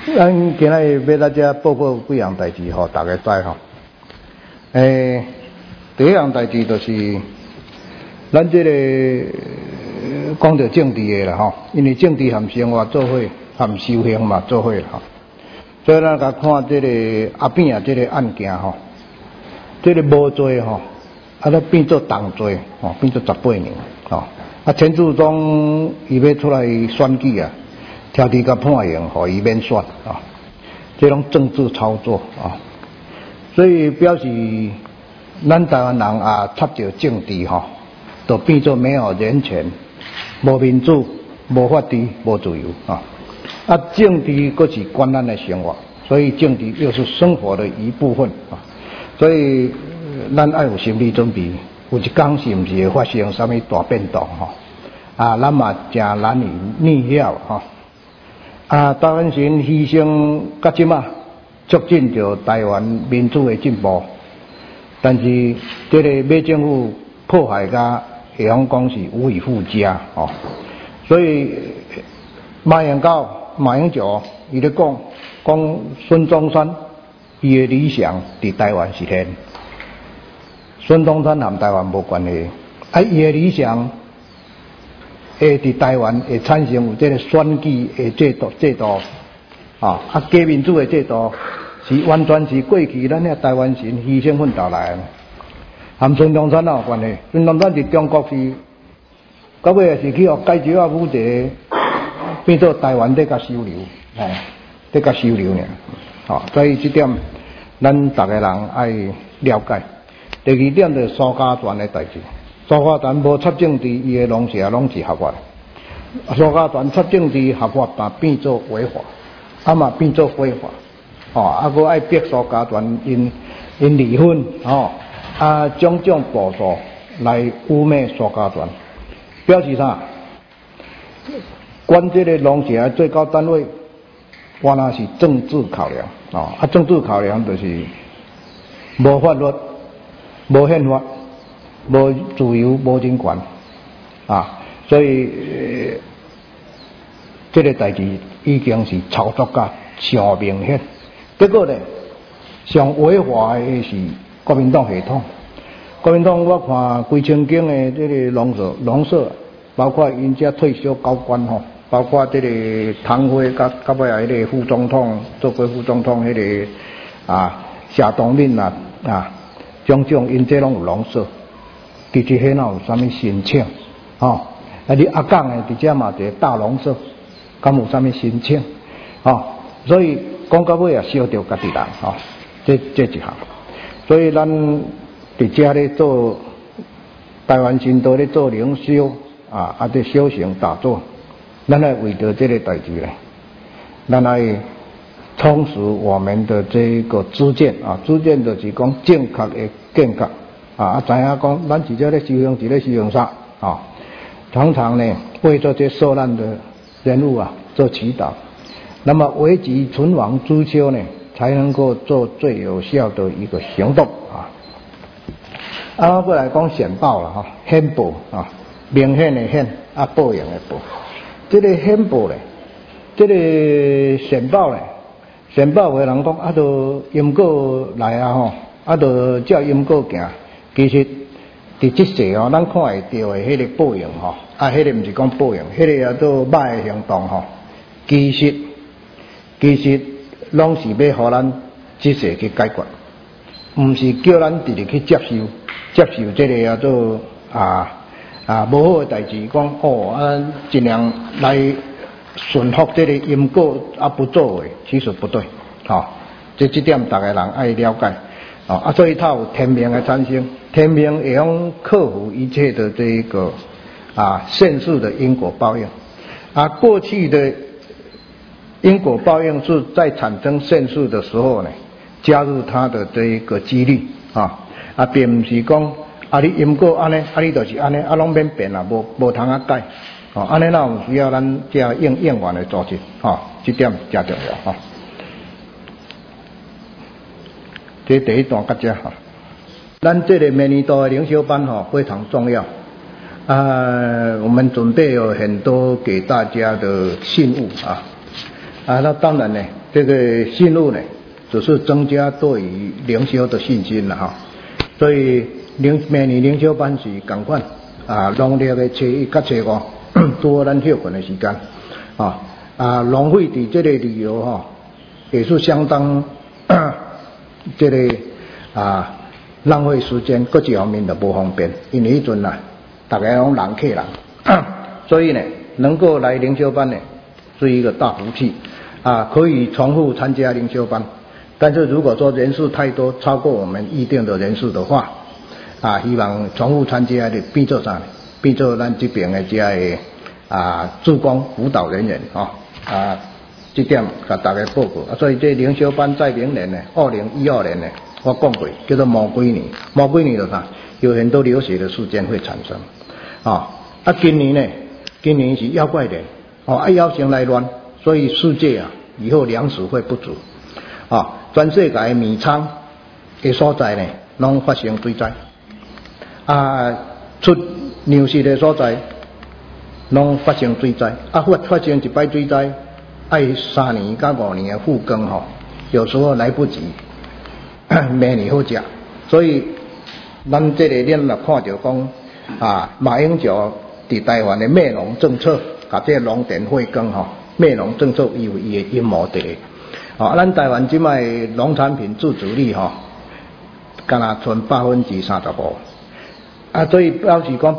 咱今日要来遮报告几样代志吼，大家知吼。第一样代志就是咱这个讲到政治的啦吼，因为政治和生活做伙，和修行嘛做伙啦吼。所以咱来看这个阿扁啊，这个案件吼，这个无罪吼，都变做重罪吼，变做18年吼。陈志忠伊要出来选举啊。挑剔甲判刑，互伊免选啊！这种政治操作啊，所以表示咱台湾人啊插着政治吼，都变作没有人权、无民主、无法治、无自由啊！政治佫是管咱的生活，所以政治又是生活的一部分啊！所以咱要有心理准备，有一天是毋是会发生什么大变动吼？咱嘛真难以预料吼。台湾人牺牲到即马，促进着台湾民主的进步。但是这个马政府破坏甲会晓讲是无以复加哦。所以马英九伊咧讲孙中山伊的理想伫台湾实现，孙中山和台湾无关系，伊的理想。会伫台湾会产生有这个选举的制度，加民主的制度是完全是过去咱遐台湾人牺牲奋斗来的，和孙中山哪有关系？孙中山伫中国是到尾也是去互介石武帝变做台湾在甲收留，在甲收留尔，所以这点咱大家人爱了解。第二点就是苏家全的代志。苏家全无插政治，伊的农舍拢是合法。苏家全插政治合法，但变做违法，嘛变做非法。佫爱逼苏家全因离婚，种种步数来污蔑苏家全，表示啥？管这个农舍最高单位，原来是政治考量，政治考量就是无法律、无宪法。无自由，无人权，所以这个代志已经是操作甲上明显。结果呢，上违法的是国民党系统。国民党我看规千间的这个农舍，包括因遮退休高官吼，包括这个唐辉甲尾啊，迄个副总统做过副总统迄个夏东敏种种因这拢有农舍。其实迄哪有啥物申请？你阿港的伫遮嘛一个大农舍，敢有啥物申请？所以讲到尾也烧着家己人这一项。所以咱伫遮咧做台湾新都咧做灵修伫修行打坐，咱来为着这个代志咧，咱来充实我们的这个知见知见就是讲正确的见解。知影讲，咱是咧修行，是咧修行啥？常常呢为这些受难的人物做祈祷，那么危急存亡之秋呢，才能够做最有效的一个行动过来讲显报了显报明显的显报应的报，这个显报咧，这个显报咧，显报的人讲都因果来都照因果行。其实，伫即世咱看会到的迄个报应迄个毋是讲报应，迄个也做歹的行动其实拢是要互咱即世去解决，毋是叫咱直直去接受这个叫做无好的代志，讲尽量来顺服这个因果不作为，其实不对这点大家人爱了解。所以它有天命的产生，天命会用克服一切的这一个现世的因果报应，过去的因果报应是在产生现世的时候呢，加入它的这一个几率并不是讲你因果安尼你就是安尼拢免变无通改安尼哪有需要咱这应援的组织这点真重要这第一段到这咱这个明年度的灵修班非常重要我们准备有很多给大家的信物那当然呢这个信物呢，只是增加对于灵修的信心了哈。所以明年灵修班是同款农历的初一到初五拄好咱休困的时间浪费伫这个旅游也是相当这个浪费时间，各一方面都不方便，因为迄阵大家拢人客人所以呢，能够来灵修班呢是一个大福气可以重复参加灵修班。但是如果说人数太多，超过我们预定的人数的话希望重复参加的变做啥呢？变做咱这边的这的助攻辅导人员这点给大家报告所以这灵修班在明年呢，2012年呢，我讲过叫做毛几年的啥，有很多流血的事件会产生今年呢，今年是妖怪年妖精来乱，所以世界以后粮食会不足全世界的米仓的所在呢，拢发生水灾出粮食的所在拢发生水灾发生一摆水灾要3年到5年的复耕有时候来不及明年好吃。所以咱这个咱若看到讲马英九伫台湾的卖农政策甲这农田废耕卖农政策有伊的阴谋伫咧咱台湾即摆农产品自主率敢若剩35%所以表示讲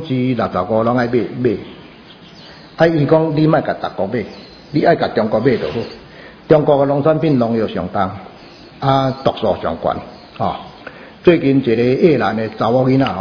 65%拢爱买伊讲你莫甲大国买，你爱甲中国买就好。中国的农产品农药上重毒素上悬最近一个越南的查某囡仔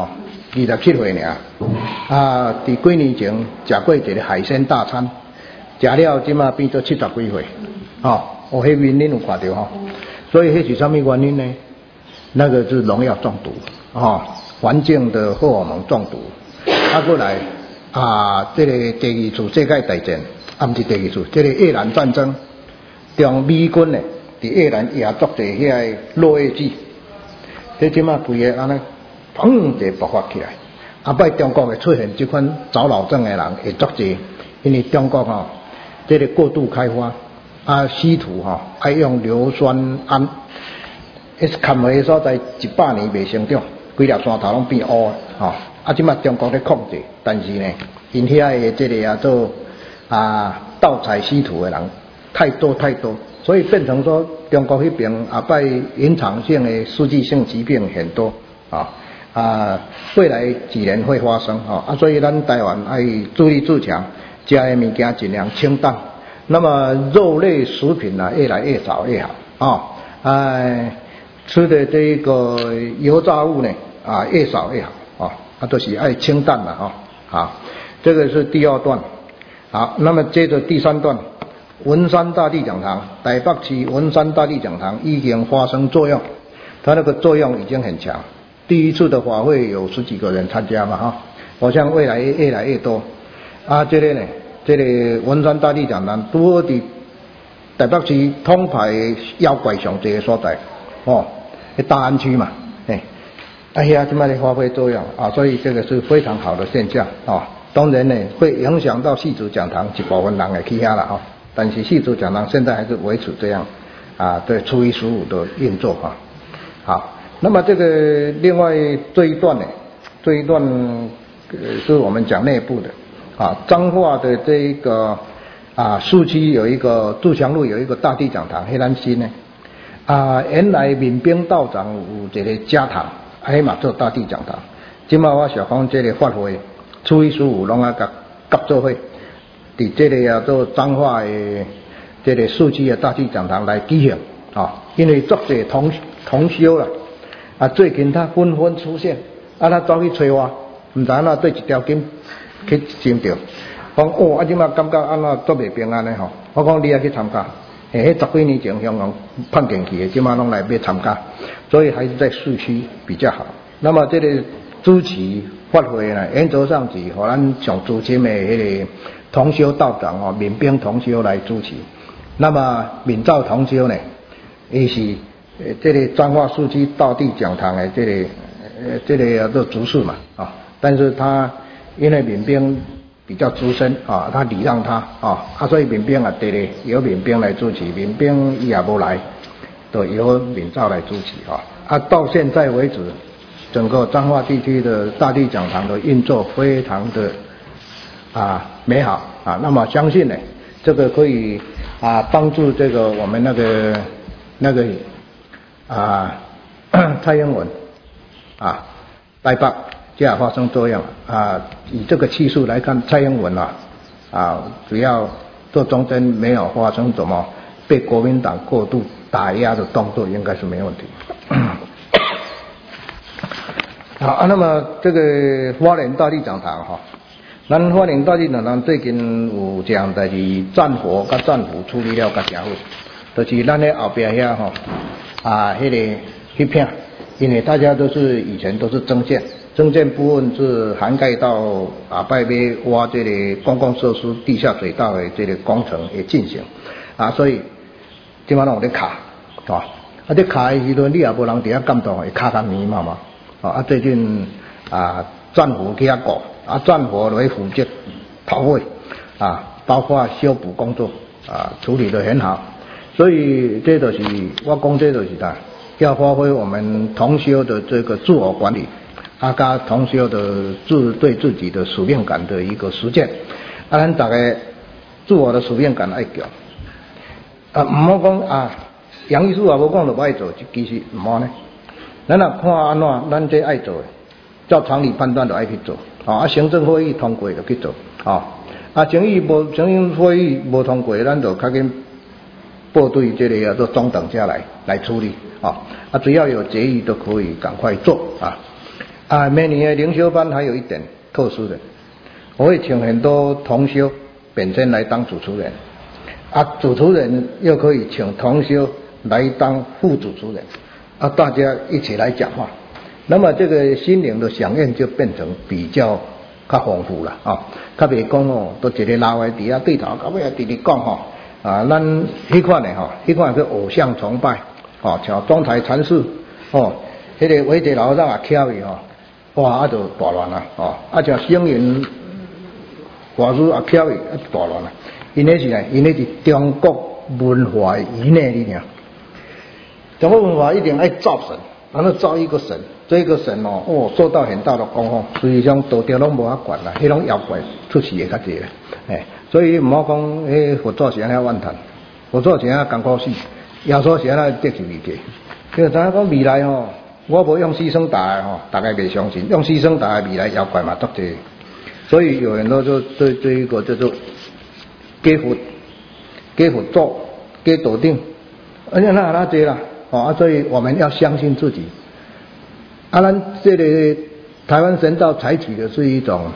27岁尔伫几年前食过一个海鲜大餐，食了即马变做70几岁迄面恁有看到所以迄是什么原因呢？那个是农药中毒环境的荷尔蒙中毒过来这个第二次世界大战不是第二次，这个越南战争中美军呢伫越南野足者遐落叶剂，这即马规个安尼砰就爆发起来摆中国会出现这款早老症的人会足济，因为中国这个过度开发稀土爱用硫酸铵砍下所在100年未成长，几粒山头拢变乌即马中国咧控制，但是呢因遐的这个做盗采稀土的人太多，所以变成说中国那边摆隐藏性的世纪性疾病很多未来几年会发生所以咱台湾要注意自强，吃的物件尽量清淡，那么肉类食品越来越少越好吃的这个油炸物呢越少越好都是爱清淡的好，这个是第2段。好，那么接着第3段，文山大地讲堂，台北市文山大地讲堂已经发生作用，它那个作用已经很强。第一次的法会有10几个人参加嘛我想未来越来越多这个呢，这个文山大地讲堂拄好伫台北市统排妖怪上济的所在大安区嘛遐即摆咧发挥作用所以这个是非常好的现象当然呢会影响到戏子讲堂一部分人会去遐啦但是戏子讲堂现在还是维持这样对初一15的运作好，那么这个另外这一段是我们讲内部的彰化的这一个市区有一个自强路有一个大地讲堂，黑兰新呢原来民兵道长有一个家堂迄嘛做大地讲堂，即马我想讲这个法会初一15拢甲合作伙伫这个做彰化的这个市区的大地讲堂来举行因为足侪同修啦最近他纷纷出现他走去找我，唔知哪对一条筋去寻到讲即马感觉安怎做袂平安的我讲你也去参加迄10几年前香港判进去的，即马拢来要参加，所以还是在市区比较好。那么这个主持法会呢，原则上是互咱上资深的迄个同修道长民兵同修来主持。那么闽照同修呢，伊是这个彰化市区大地讲堂的这个做主事嘛但是他因为民兵比较资深啊，他礼让他啊，所以民兵啊，对咧由民兵来主持，民兵伊也无来，都由民召来主持啊。到现在为止，整个彰化地区的大地讲堂的运作非常的美好啊。那么相信呢，这个可以帮助这个我们那个蔡英文台北这样发生作用以这个气数来看，蔡英文只要做中间没有发生什么被国民党过度打压的动作，应该是没问题。好那么这个花莲大地讲堂咱花莲大地讲堂最近有一项代志，战火甲战俘处理了甲真好，就是咱咧后边遐迄片，因为大家都是以前都是增建部分是涵盖到拜要挖这个公共设施、地下水道的这个工程也进行所以今晚有咧卡咧卡的时阵，你也无人伫遐监督，会卡较黏嘛最近战火去遐顾战火来负责跑会包括修补工作处理得很好，所以这就是我讲，这就是要发挥我们同修的这个自我管理加同修的对自己的使命感的一个实践咱大家自我的使命感爱强唔好讲杨医师也无讲就不爱做，其实唔好呢。咱若看安怎，咱这爱做的，照常理判断就爱去做行政会议通过就去做情绪会议无通过，咱就较紧部队这个做中等下来处理只要有决议都可以赶快做每年的灵修班还有一点特殊的，我会请很多同修本身来当主持人主持人又可以请同修来当副主持人大家一起来讲话，那么这个心灵的响应就变成比较丰富了较袂讲都一个老的伫对头到尾直直讲咱迄款的迄款是偶像崇拜像中台禅师迄个韦杰老和尚也巧伊哇就大乱啦像星云法师也巧伊大乱啦，因那是因那是中国文化以内的尔。中国文化一定要造神，然后造一个神，这个神受到很大的供奉，实际上道德拢无法管啦，迄种妖怪出事会较济啦。所以唔好讲佛祖是安尼万谈，佛祖是安尼艰苦死，耶稣是安尼得去未去。因为知影讲未来我无用牺牲打的大概袂相信，用牺牲打的未来妖怪嘛足济。所以有人都就对这一个叫做给佛祖给斗定，而且那济啦。所以我们要相信自己咱这个台湾神道采取的是一种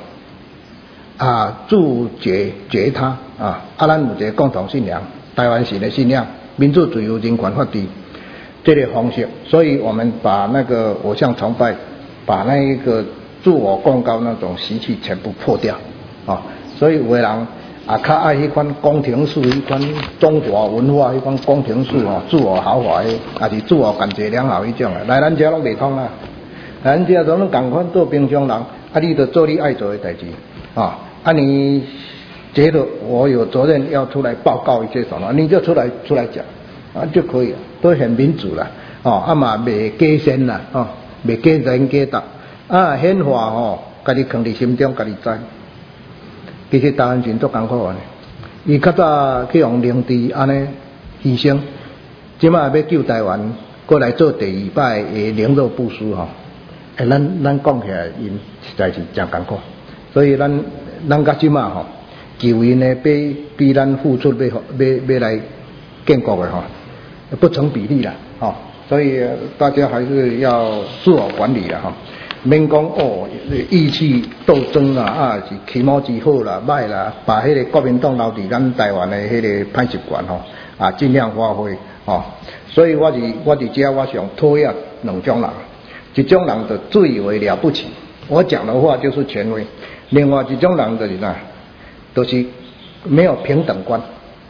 自觉他咱有一个共同信仰，台湾神的信仰，民主自由人权法治这类方式，所以我们把那个偶像崇拜，把那一个自我贡高那种习气全部破掉所以有的人较爱迄款宫廷式，迄款中华文化，迄款宫廷式自我豪华的，也是自我感觉良好迄种来咱遮拢袂通咱遮都拢共款做平常人你就做你爱做的代志你觉得我有责任要出来报告一些什么，你就出来讲就可以了，都很民主了嘛袂假仙啦袂假人假答显化家己藏伫心中，家己知。其实台湾人足艰苦伊较早去用灵芝安尼牺牲，即摆要救台湾，过来做第二摆的灵肉布施咱讲起来，因实在是真艰苦，所以咱到即摆救因呢比咱付出要来建国的不成比例啦所以大家还是要自我管理啦免讲意气斗争啦是起毛之好啦歹啦，把迄个国民党留伫咱台湾的迄个歹习惯尽量发挥所以我伫遮我想讨厌两种人，一种人就自以为了不起，我讲的话就是权威；另外一种人就是就是没有平等观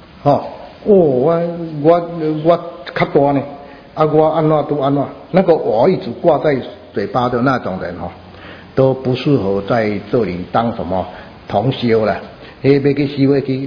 我较大呢我安怎都安怎，那个我一直挂在嘴巴的那种人都不适合在这里当什么同修啦，迄要去收去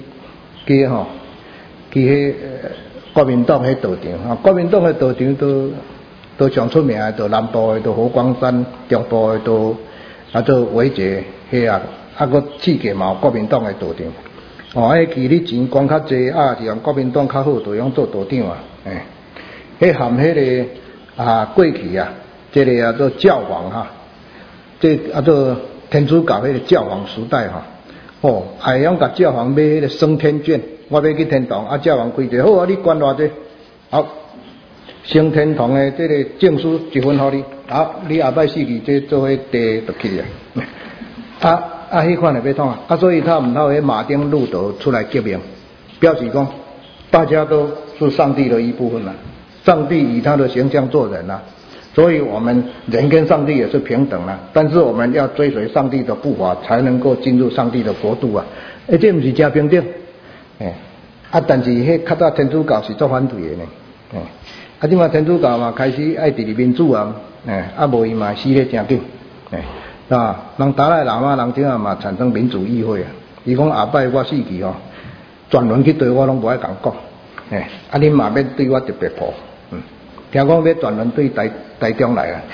迄国民党迄道场，国民党迄道场都上出名的，都南部的都佛光山，中部的都做维杰迄啊，搁四界嘛有国民党的道场。迄去你钱管较济，是用国民党较好，就用做道场啊。迄含迄个过去啊，这个做教皇哈，这做天主教迄个教皇时代哈。还用甲教皇买迄个升天券，我要去天堂，教皇开者好啊，你捐偌济，好，升天堂的这个证书一份互你，好，你后摆死去这做迄地就去了。迄款的要创所以他们那位马丁路德出来革命，表示讲大家都是上帝的一部分了，上帝以他的形象做人了。所以我们人跟上帝也是平等了，但是我们要追随上帝的步伐，才能够进入上帝的国度啊！这不是真平等，但是迄较早天主教是做反对的呢，即马天主教嘛开始爱伫民主啊，无伊嘛死咧真紧，人达赖喇嘛人怎啊嘛产生民主议会啊？伊讲下摆我死去吼，专门去对我拢无爱讲，恁嘛免对我特别抱。听讲要专门对台中来啊！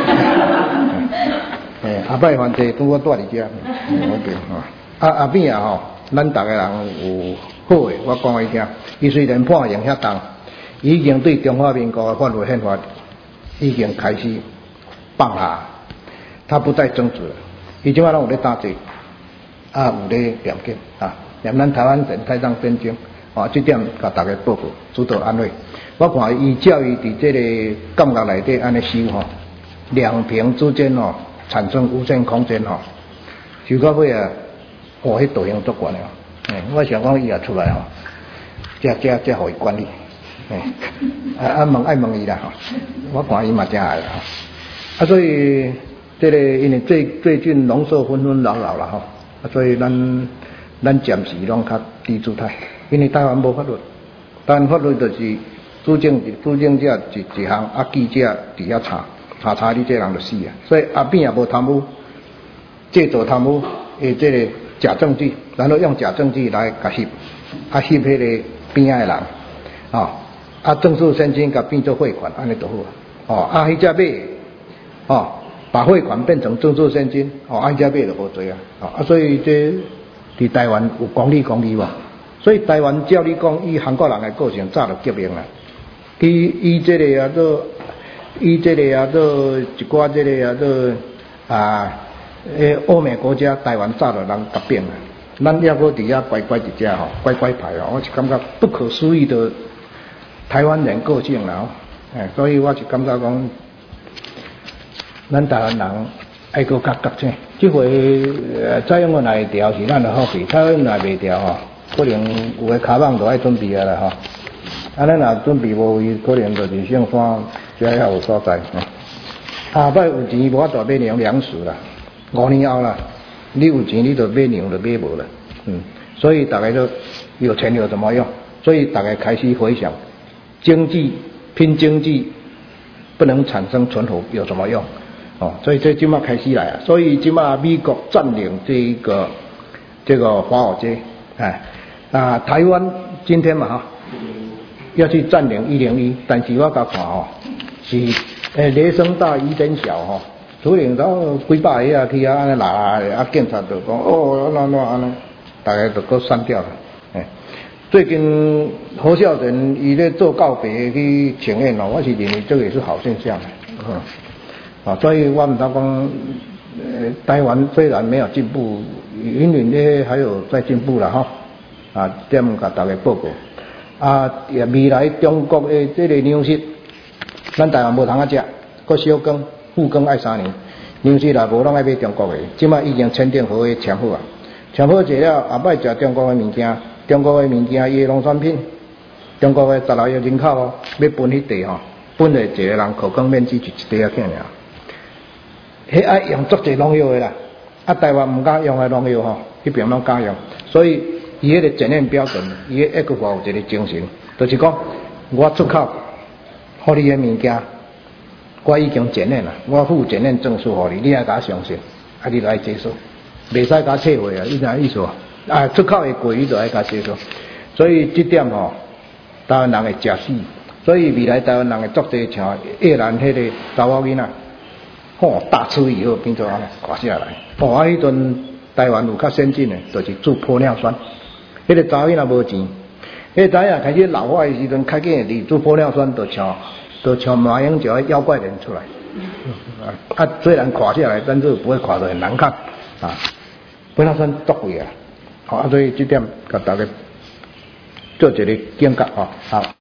下摆反正拄我住伫遮，阿扁啊吼，咱逐个人有好诶，我讲互伊听。伊虽然判刑遐重，已经对中华民国的法律宪法已经开始放下，他不再争执了。伊即摆拢有咧打坐，有咧念经念咱台湾人太上真经。这点甲大家报告，主导安慰。我看伊教育伫这个感觉内底安尼修两平之间产生无限空间修到尾啊，迄道行足悬的我想讲伊也出来这互伊管理爱问伊啦我看伊嘛真爱啦所以这个因为最近农社纷纷扰扰啦所以咱暂时拢较低姿态。因为台湾无法律，台湾法律就是主政者一项，记者伫遐查你这人就死啊。所以阿扁也无贪污，借助贪污的这个假证据，然后用假证据来甲翕迄个边仔的人正式申请甲变做汇款，安尼就好迄只买把汇款变成正式现金迄只买就无罪所以这伫台湾有公理吧。所以台湾照你讲，以韩国人的个性，早就革命啦。伊这个做一寡这个欧美国家，台湾早就人革变啦。咱要搁伫遐乖乖伫遮乖乖牌我是感觉不可思议的台湾人个性啦所以我是感觉讲，咱台湾人爱搁较觉醒。这回蔡英文来调是咱的好事，蔡英文来袂调可能有个卡网就爱准备啊啦咱若准备无位，可能就是上山遮遐有所在下摆有钱无法度买粮食啦，5年后啦，你有钱你就买粮就买无啦所以大家都有钱有怎么用？所以大家开始回想，拼经济不能产生存活有什么用所以这今麦开始来所以今麦美国占领这个华尔街台湾今天嘛要去占领101，但是我甲看是雷声大雨点小突然到几百个去安尼拉警察就讲安尼，大家就搁删掉了最近侯孝贤伊咧做告别去请愿我是认为这个也是好现象所以我们讲台湾虽然没有进步，云林呢还有在进步啦这样甲大家报告未来中国的这个粮食咱台湾无通食搁小耕复耕爱3年粮食啦无拢爱买中国的即摆已经签订合约签好签好者了后摆食中国的物件伊的农产品中国的16亿人口要分迄地本来一个人口耕面积就一地仔尔迄爱用足侪农药的啦台湾毋敢用的农药迄边拢敢用所以伊迄个检验标准，伊个 ECFA 有一个精神，就是讲我出口，互你个物件，我已经检验了，我附检验证书互你，你爱甲我相信，你就爱接受， 袂使甲撤回啊，你知意思无？啊，出口会过伊就爱甲撤说，所以这点吼，台湾人会食死。所以未来台湾人会足侪像越南迄个查某囡仔，大吃以后变做安尼垮下来。啊，迄阵台湾有较先进的，就是做玻尿酸。迄个查某囡仔无钱，迄个查某开始老化的时阵，较紧会做玻尿酸，就像马英九妖怪脸出来。啊，虽然垮下来，但是不会垮得很难看啊。玻尿酸足贵啊，所以这点甲大家做一个警觉啊。